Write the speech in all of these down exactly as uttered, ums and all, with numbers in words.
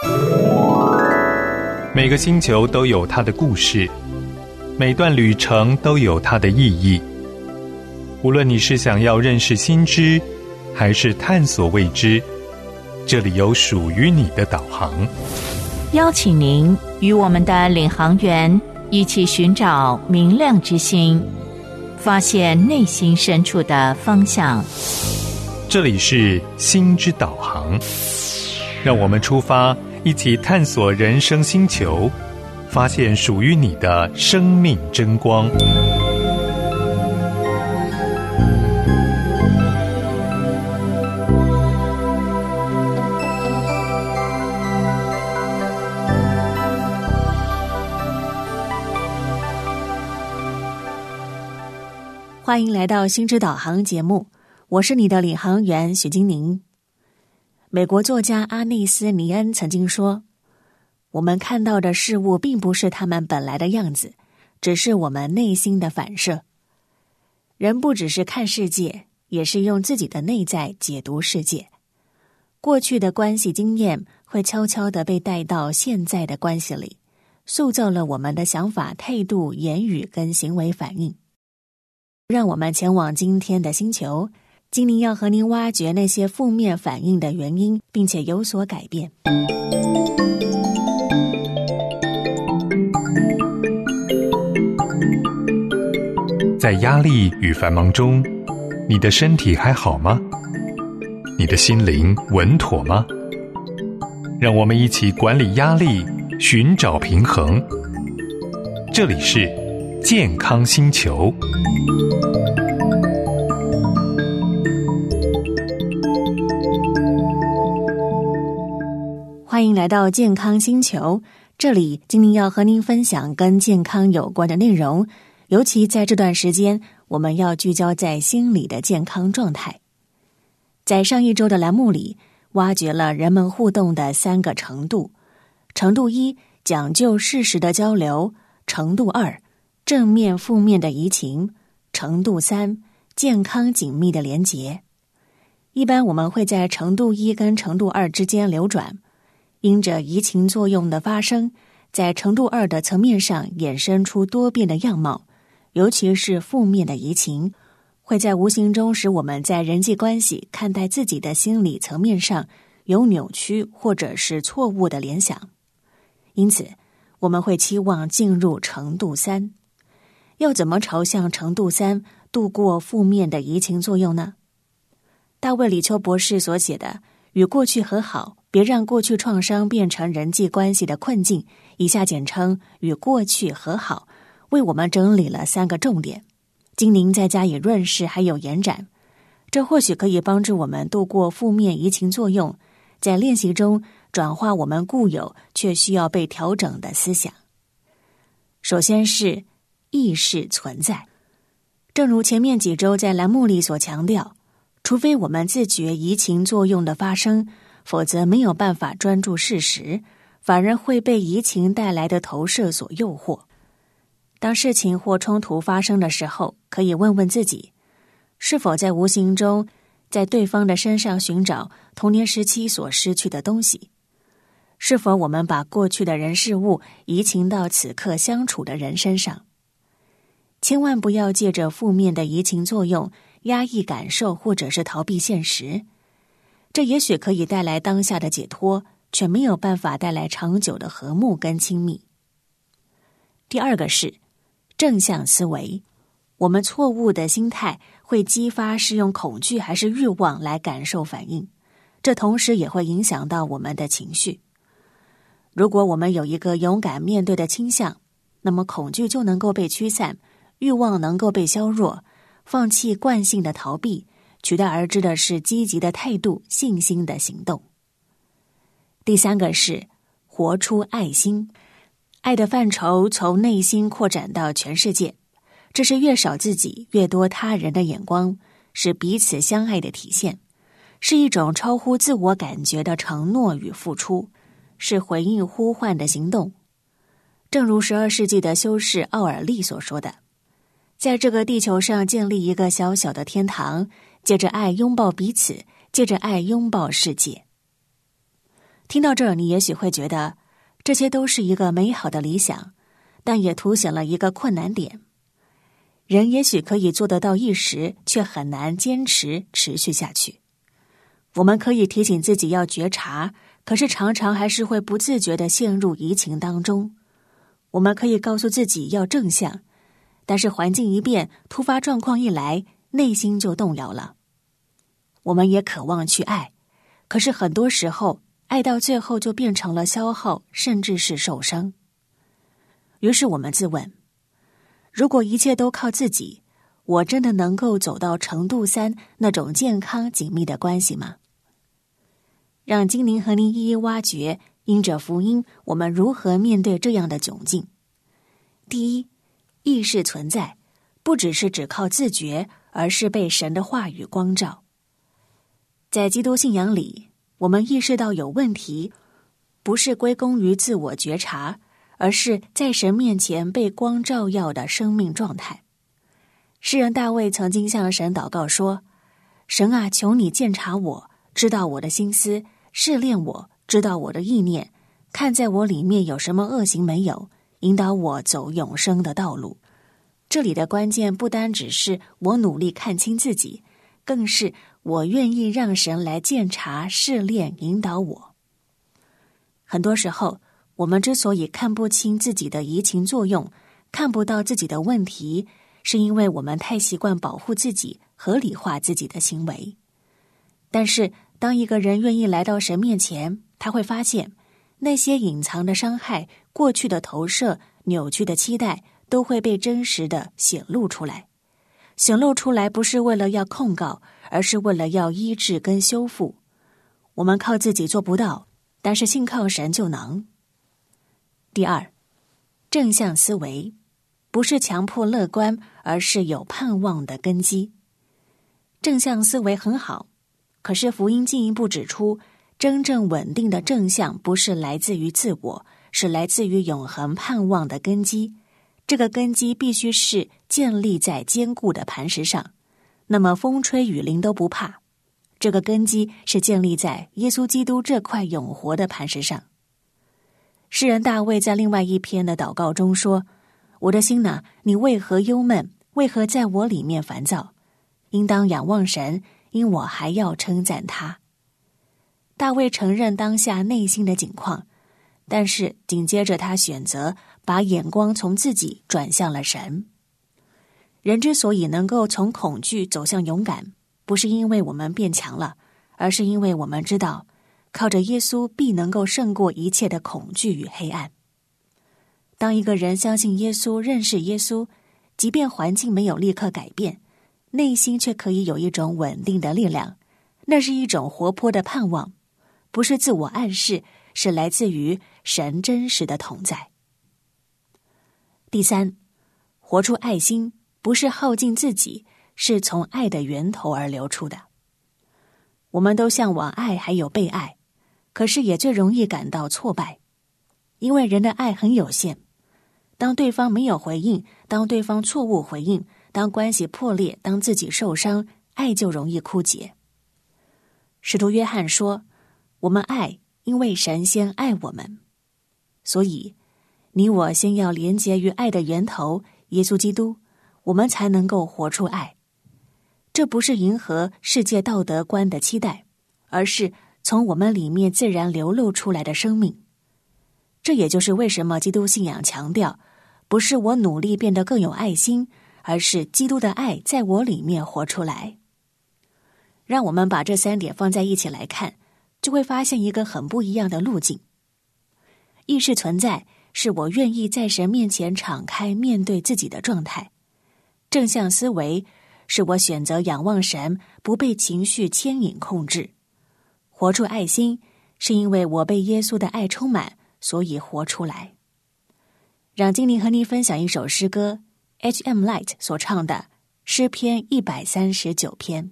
每个星球都有它的故事，每段旅程都有它的意义。无论你是想要认识新知，还是探索未知，这里有属于你的导航。 邀请您与我们的领航员一起寻找明亮之星，发现内心深处的方向。 这里是心之导航，让我们出发，一起探索人生星球，发现属于你的生命真光。 欢迎来到心之导航节目，我是你的领航员许金宁。美国作家阿内斯·尼恩曾经说，我们看到的事物并不是他们本来的样子，只是我们内心的反射。人不只是看世界，也是用自己的内在解读世界。过去的关系经验会悄悄地被带到现在的关系里，塑造了我们的想法、态度、言语跟行为反应。让我们前往今天的星球，今宁要和您挖掘那些负面反应的原因，并且有所改变。 在压力与繁忙中，你的身体还好吗？你的心灵稳妥吗？让我们一起管理压力，寻找平衡。这里是健康星球。 欢迎来到健康星球，这里今天要和您分享跟健康有关的内容，尤其在这段时间，我们要聚焦在心理的健康状态。在上一周的栏目里，挖掘了人们互动的三个程度：程度一，讲究事实的交流；程度二，正面负面的移情；程度三，健康紧密的连结。一般我们会在程度一跟程度二之间流转，因着移情作用的发生，在程度二的层面上衍生出多变的样貌，尤其是负面的移情，会在无形中使我们在人际关系看待自己的心理层面上有扭曲或者是错误的联想。因此，我们会期望进入程度三。要怎么朝向程度三度过负面的移情作用呢？大卫·李秋博士所写的《与过去和好，别让过去创伤变成人际关系的困境》，以下简称与过去和好，为我们整理了三个重点，经您再加以润饰还有延展，这或许可以帮助我们度过负面移情作用，在练习中转化我们固有却需要被调整的思想。首先是意识存在。正如前面几周在栏目里所强调，除非我们自觉移情作用的发生，否则没有办法专注事实，反而会被移情带来的投射所诱惑。当事情或冲突发生的时候，可以问问自己，是否在无形中在对方的身上寻找童年时期所失去的东西？是否我们把过去的人事物移情到此刻相处的人身上？千万不要借着负面的移情作用压抑感受或者是逃避现实，这也许可以带来当下的解脱，却没有办法带来长久的和睦跟亲密。第二个是正向思维。我们错误的心态会激发是用恐惧还是欲望来感受反应，这同时也会影响到我们的情绪。如果我们有一个勇敢面对的倾向，那么恐惧就能够被驱散，欲望能够被削弱，放弃惯性的逃避，取代而之的是积极的态度、信心的行动。第三个是活出爱心。爱的范畴从内心扩展到全世界，这是越少自己越多他人的眼光，是彼此相爱的体现，是一种超乎自我感觉的承诺与付出，是回应呼唤的行动。正如十二世纪的修士奥尔利所说的，在这个地球上建立一个小小的天堂，借着爱拥抱彼此，借着爱拥抱世界。 听到这儿，你也许会觉得这些都是一个美好的理想，但也凸显了一个困难点。人也许可以做得到一时，却很难坚持持续下去。我们可以提醒自己要觉察，可是常常还是会不自觉地陷入移情当中。我们可以告诉自己要正向，但是环境一变，突发状况一来，内心就动摇了。我们也渴望去爱，可是很多时候，爱到最后就变成了消耗，甚至是受伤。于是我们自问，如果一切都靠自己，我真的能够走到程度三那种健康紧密的关系吗？让精灵和您一一挖掘，因着福音，我们如何面对这样的窘境。第一，意识存在，不只是只靠自觉，而是被神的话语光照。在基督信仰里，我们意识到有问题，不是归功于自我觉察，而是在神面前被光照耀的生命状态。诗人大卫曾经向神祷告说，神啊，求你鉴察我，知道我的心思，试炼我，知道我的意念，看在我里面有什么恶行没有，引导我走永生的道路。这里的关键不单只是我努力看清自己，更是我愿意让神来鉴察、试炼、引导我。很多时候，我们之所以看不清自己的移情作用，看不到自己的问题，是因为我们太习惯保护自己，合理化自己的行为。但是当一个人愿意来到神面前，他会发现那些隐藏的伤害、过去的投射、扭曲的期待，都会被真实的显露出来。显露出来不是为了要控告，而是为了要医治跟修复。我们靠自己做不到，但是信靠神就能。第二，正向思维，不是强迫乐观，而是有盼望的根基。正向思维很好，可是福音进一步指出，真正稳定的正向不是来自于自我，是来自于永恒盼望的根基。这个根基必须是建立在坚固的磐石上，那么风吹雨淋都不怕。这个根基是建立在耶稣基督这块永活的磐石上。诗人大卫在另外一篇的祷告中说，我的心哪，你为何忧闷？为何在我里面烦躁？应当仰望神，因我还要称赞他。大卫承认当下内心的境况，但是紧接着他选择把眼光从自己转向了神。人之所以能够从恐惧走向勇敢，不是因为我们变强了，而是因为我们知道，靠着耶稣必能够胜过一切的恐惧与黑暗。当一个人相信耶稣、认识耶稣，即便环境没有立刻改变，内心却可以有一种稳定的力量，那是一种活泼的盼望，不是自我暗示，是来自于神真实的同在。第三，活出爱心，不是耗尽自己，是从爱的源头而流出的。我们都向往爱还有被爱，可是也最容易感到挫败，因为人的爱很有限。当对方没有回应，当对方错误回应，当关系破裂，当自己受伤，爱就容易枯竭。使徒约翰说，我们爱，因为神先爱我们。所以你我先要连结于爱的源头耶稣基督，我们才能够活出爱。这不是迎合世界道德观的期待，而是从我们里面自然流露出来的生命。这也就是为什么基督信仰强调，不是我努力变得更有爱心，而是基督的爱在我里面活出来。让我们把这三点放在一起来看，就会发现一个很不一样的路径。意识存在，是我愿意在神面前敞开面对自己的状态。正向思维，是我选择仰望神，不被情绪牵引控制。活出爱心，是因为我被耶稣的爱充满，所以活出来。让精灵和你分享一首诗歌 H M Light 所唱的诗篇一百三十九篇。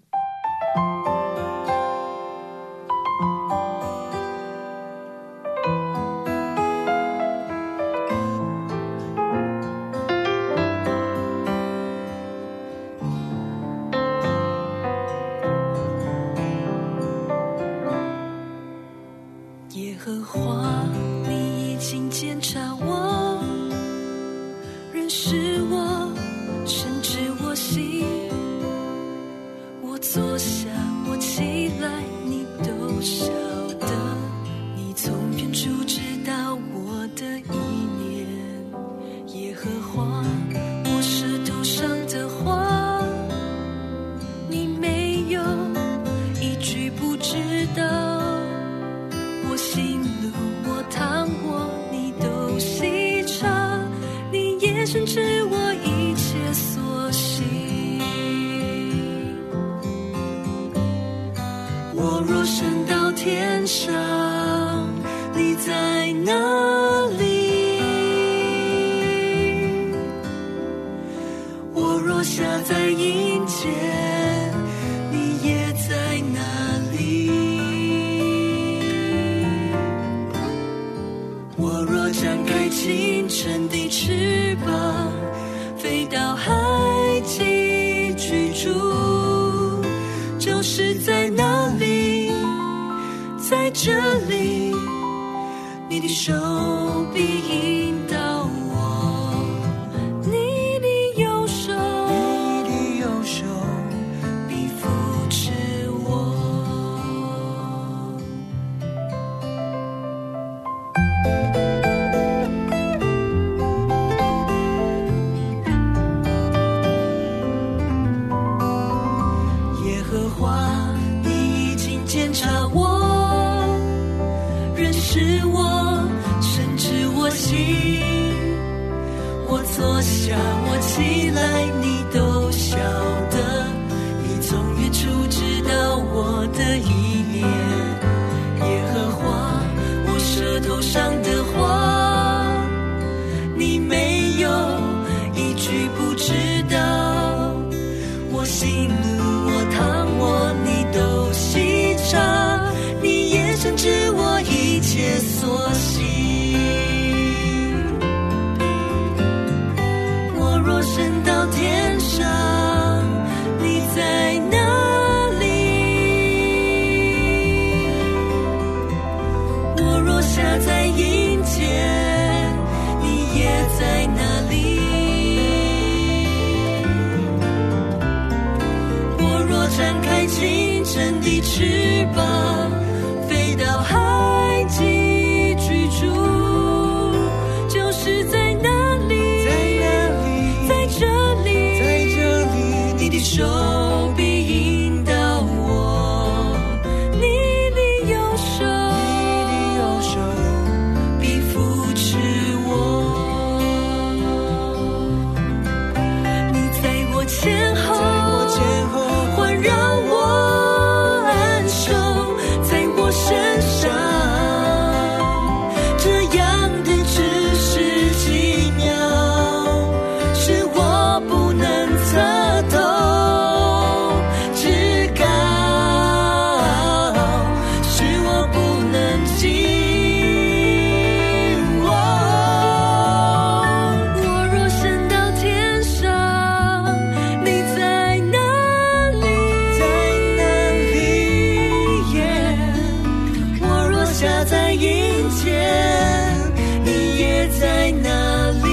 耶和华，你已经检察我，认识我，深知我心。我坐下，我起来，你都晓得。你从远处知道我的意念。耶和华，我舌头上的话，你没有一句不知道。我心路，我躺卧，你都细察。你也深知我一切所行。我若升到天上，你在哪里？我若下在阴间，你也在哪里？我若展开清晨的翅膀，飞到海极居住，就是在哪里？在这里，你的手臂引导我，你的右手，你的右手必扶持我。耶和华，你已经检察我，认识我，深知我心。我坐下，我起来，你都晓得。你从远处知道我的意念。耶和华，我舌头上的话，你没有一句不知道。我心路，我躺卧，你都细察。你也深知我一切所行。我若升到天上，你在哪里？我若下在阴间，你也在哪里？我若展开清晨的翅膀，飞到海极居住，就是在哪里？在哪里？在这里，在这里，你的手臂引导我，你的右手，你的右手必扶持我。你在我前后，在我前后环绕我，安守在我身上，这样的知识奇妙，是我不能测透，至高，是我不能及。我若升到天上，你在哪里？在哪里？耶！我若下在阴间，你也在哪里？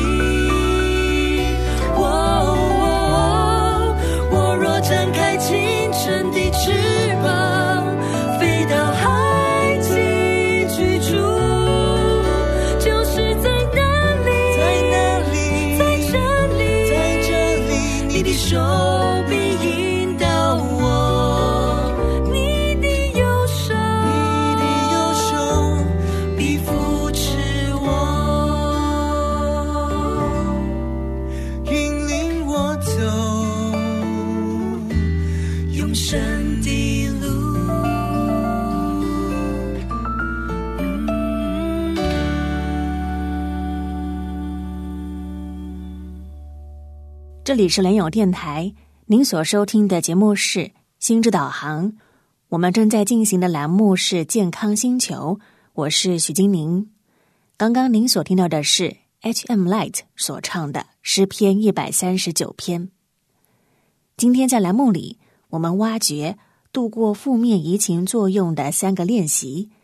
哦，我若展开清晨的翅膀，飞到海极居住，就是在哪里？在哪里？在这里，在这里，你的手臂引导我，你的右手，你的右手必扶持我，引领我走永生的路。 这里是联友电台，您所收听的节目是心之导航。我们正在进行的栏目是健康星球，我是许金宁。刚刚您所听到的是 H M Light 所唱的诗篇一百三十九篇。今天在栏目里，我们挖掘度过负面移情作用的三个练习，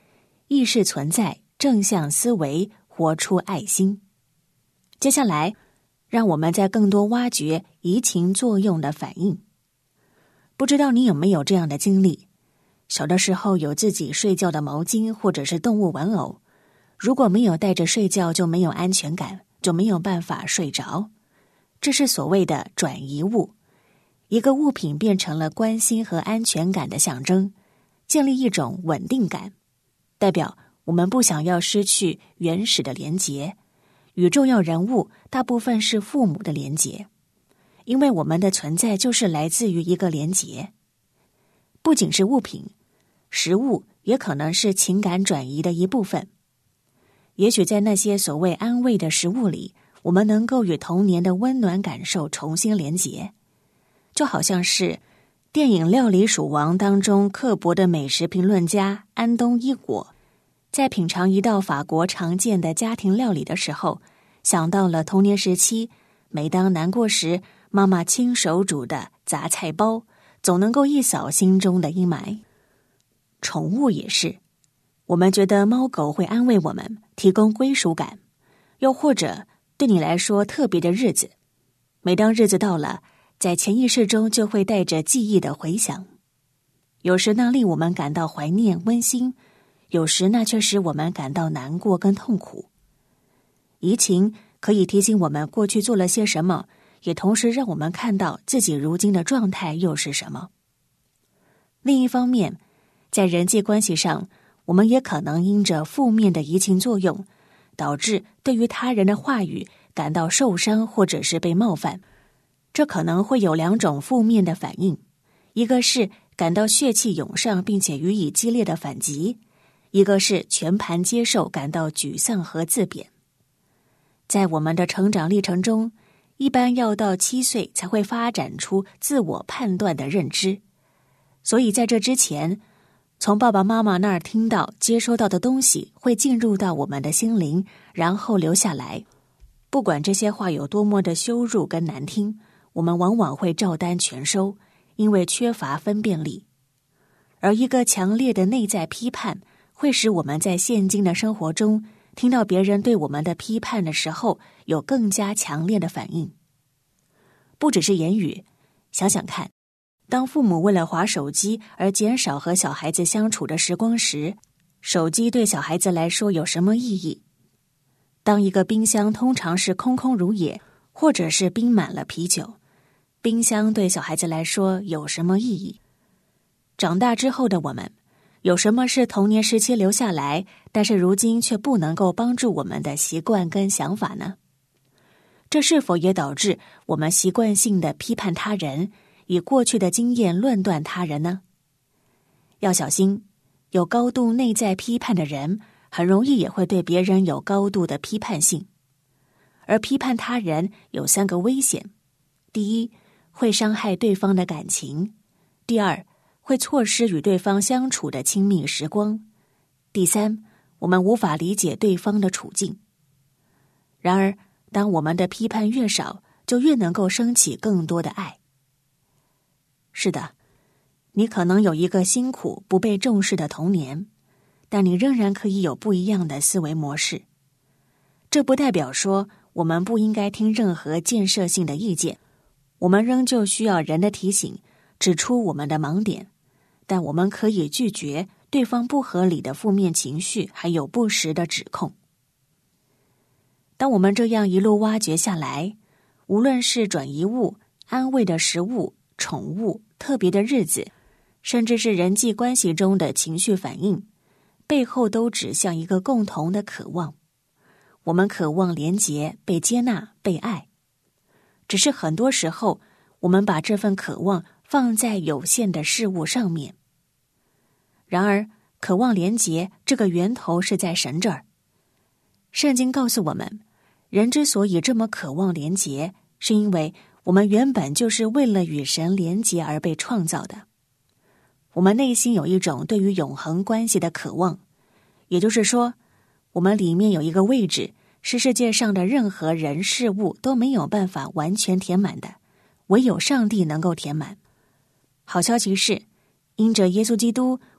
意识存在，正向思维，活出爱心。接下来，让我们再更多挖掘移情作用的反应。不知道你有没有这样的经历？小的时候有自己睡觉的毛巾或者是动物玩偶，如果没有带着睡觉，就没有安全感，就没有办法睡着。这是所谓的转移物，一个物品变成了关心和安全感的象征，建立一种稳定感，代表我们不想要失去原始的连结。与重要人物大部分是父母的连结，因为我们的存在就是来自于一个连结。不仅是物品，食物也可能是情感转移的一部分。也许在那些所谓安慰的食物里，我们能够与童年的温暖感受重新连结，就好像是电影《料理鼠王》当中刻薄的美食评论家安东伊果，在品尝一道法国常见的家庭料理的时候，想到了童年时期，每当难过时，妈妈亲手煮的杂菜包，总能够一扫心中的阴霾。宠物也是，我们觉得猫狗会安慰我们，提供归属感，又或者对你来说特别的日子，每当日子到了，在潜意识中就会带着记忆的回响。有时那令我们感到怀念温馨，有时那却使我们感到难过跟痛苦。移情可以提醒我们过去做了些什么，也同时让我们看到自己如今的状态又是什么。另一方面，在人际关系上，我们也可能因着负面的移情作用，导致对于他人的话语感到受伤或者是被冒犯。这可能会有两种负面的反应，一个是感到血气涌上并且予以激烈的反击，一个是全盘接受，感到沮丧和自贬。在我们的成长历程中，一般要到七岁才会发展出自我判断的认知，所以在这之前，从爸爸妈妈那儿听到接收到的东西会进入到我们的心灵，然后留下来。不管这些话有多么的羞辱跟难听，我们往往会照单全收，因为缺乏分辨力。而一个强烈的内在批判，会使我们在现今的生活中听到别人对我们的批判的时候，有更加强烈的反应。不只是言语，想想看，当父母为了滑手机而减少和小孩子相处的时光时，手机对小孩子来说有什么意义？当一个冰箱通常是空空如也，或者是冰满了啤酒，冰箱对小孩子来说有什么意义？长大之后的我们，有什么是童年时期留下来，但是如今却不能够帮助我们的习惯跟想法呢？这是否也导致我们习惯性的批判他人，以过去的经验论断他人呢？要小心，有高度内在批判的人，很容易也会对别人有高度的批判性。而批判他人有三个危险：第一，会伤害对方的感情；第二，会错失与对方相处的亲密时光；第三，我们无法理解对方的处境。然而，当我们的批判越少，就越能够升起更多的爱。是的，你可能有一个辛苦不被重视的童年，但你仍然可以有不一样的思维模式。这不代表说我们不应该听任何建设性的意见，我们仍旧需要人的提醒，指出我们的盲点，但我们可以拒绝对方不合理的负面情绪，还有不实的指控。当我们这样一路挖掘下来，无论是转移物、安慰的食物、宠物、特别的日子，甚至是人际关系中的情绪反应，背后都指向一个共同的渴望。我们渴望连结、被接纳、被爱。只是很多时候，我们把这份渴望放在有限的事物上面。然而，渴望连结这个源头是在神这儿。圣经告诉我们，人之所以这么渴望连结，是因为我们原本就是为了与神连结而被创造的。我们内心有一种对于永恒关系的渴望，也就是说，我们里面有一个位置，是世界上的任何人事物都没有办法完全填满的，唯有上帝能够填满。好消息是，因着耶稣基督，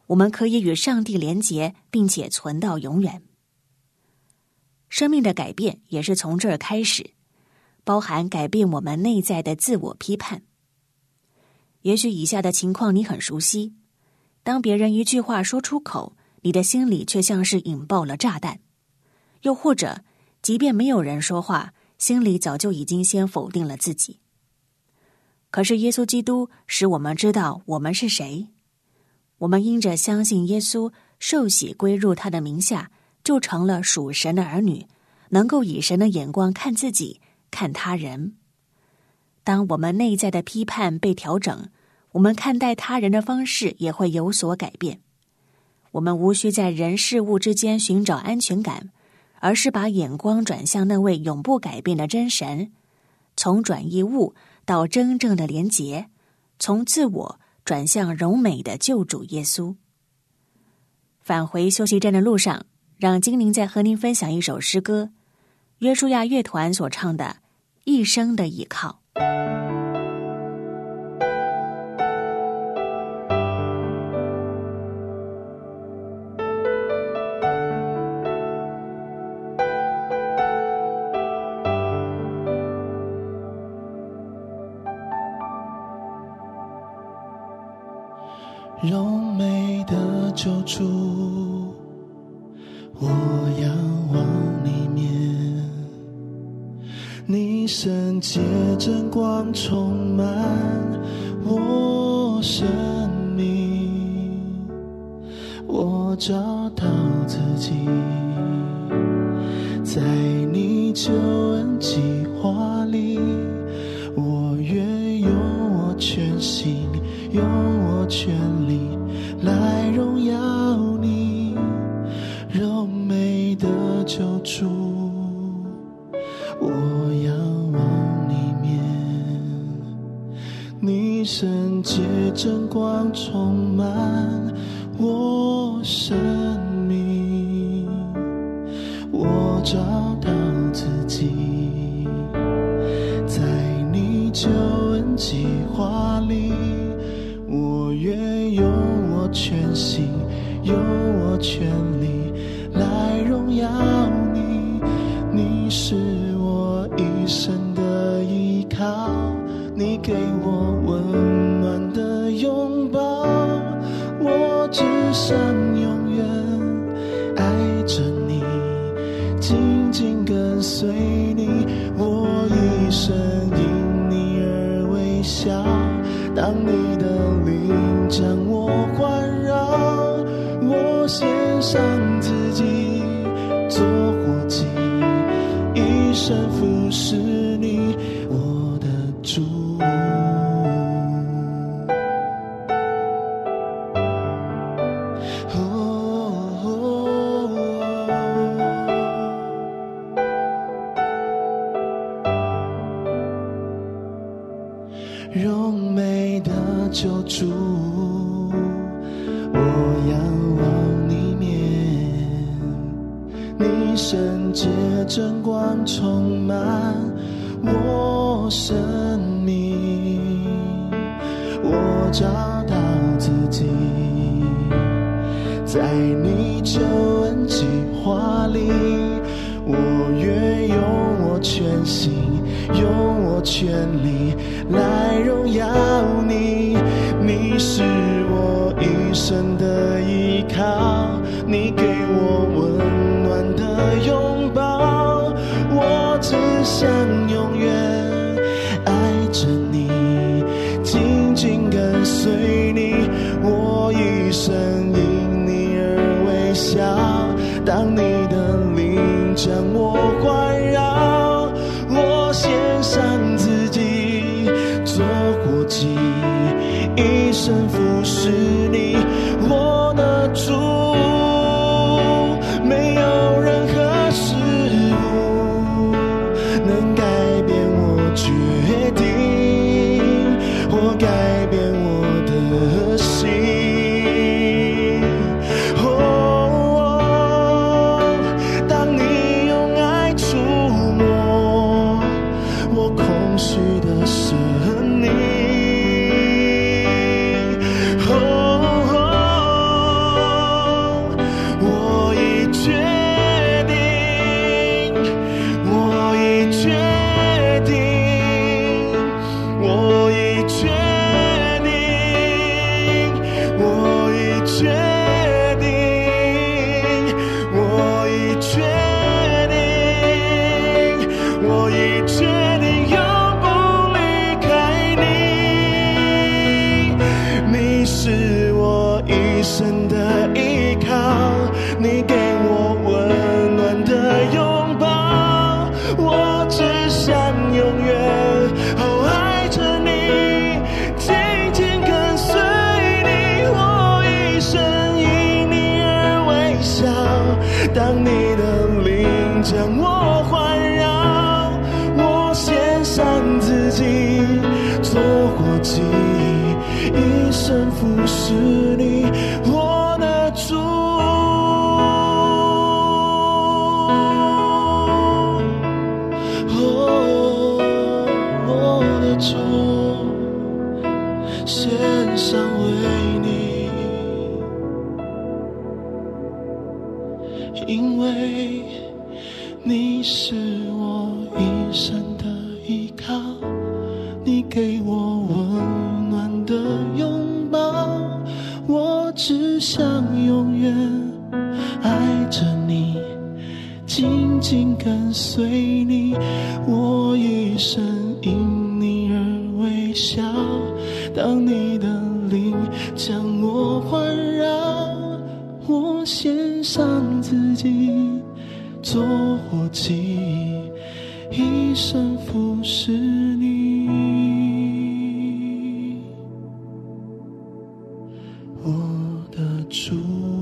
我们可以与上帝连结，并且存到永远。生命的改变也是从这儿开始，包含改变我们内在的自我批判。也许以下的情况你很熟悉，当别人一句话说出口，你的心里却像是引爆了炸弹。又或者，即便没有人说话，心里早就已经先否定了自己。可是耶稣基督使我们知道我们是谁，我们因着相信耶稣，受洗归入他的名下，就成了属神的儿女，能够以神的眼光看自己，看他人。当我们内在的批判被调整，我们看待他人的方式也会有所改变。我们无需在人事物之间寻找安全感，而是把眼光转向那位永不改变的真神，从转移物到真正的连结，从自我转向荣美的救主耶稣。返回休息站的路上，让精灵再和您分享一首诗歌，约书亚乐团所唱的《一生的倚靠》。 荣美的救主，我仰望你面，你圣洁真光充满我生命，我找到自己，在你救恩计划里，我愿用我全心，用我全力来荣耀你，荣美的救主，我仰望你面，你圣洁真光充满我生命，我找到自己，在你救恩计划里，我愿用我全心，用我全力来荣耀你，你是我一生的依靠，你给我温暖的拥抱，我只想永远爱着你，紧紧跟随你，我一生因你而微笑，当你的灵将我环绕，我献上自己做活祭，一生服侍你，我的主。荣美的救主，我仰望你面，你圣洁真光充满我生命，我找到自己，在你救恩计划里，我愿用我全心，用我全力来荣耀你，你是我一生的依靠，你给我温暖的拥抱，我只想永远爱着你，紧紧跟随你，我一生因你而微笑，当你的灵将我环绕，我献上自己做活祭，一生服侍你，我的主，没有任何事物能改变我决定，或改变我的心。哦，当你用爱触摸我空虚的生命， 当你的灵将我环绕，我献上自己做活祭，一生服侍你，我的主。哦，我的主，献上为你，因为你是我一生的依靠，你给我温暖的拥抱，我只想永远爱着你，紧紧跟随你，我一生因你而微笑，当你的灵将我环绕，我献上自己做活祭，一生服侍你，我的主。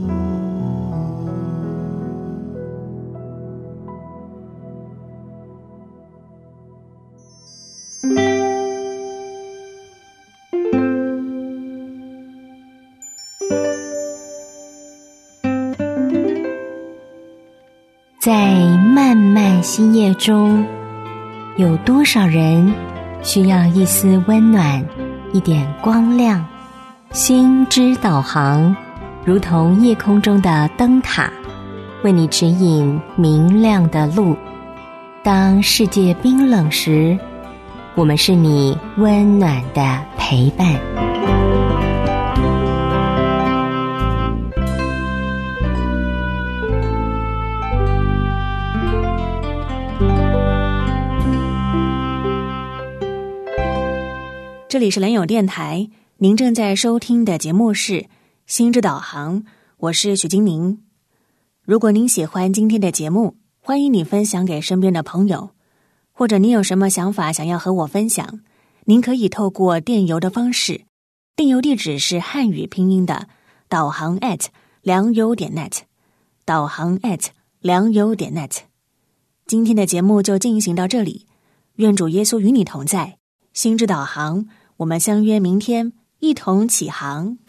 在漫漫星夜中，有多少人需要一丝温暖，一点光亮？心之导航，如同夜空中的灯塔，为你指引明亮的路。当世界冰冷时，我们是你温暖的陪伴。 这里是联友电台，您正在收听的节目是心之导航，我是许金宁。如果您喜欢今天的节目，欢迎你分享给身边的朋友，或者你有什么想法想要和我分享，您可以透过电邮的方式，电邮地址是汉语拼音的导航 at 良友点 net， 导航 at 良友点 net。 今天的节目就进行到这里，愿主耶稣与你同在，心之导航，我们相约明天一同起航。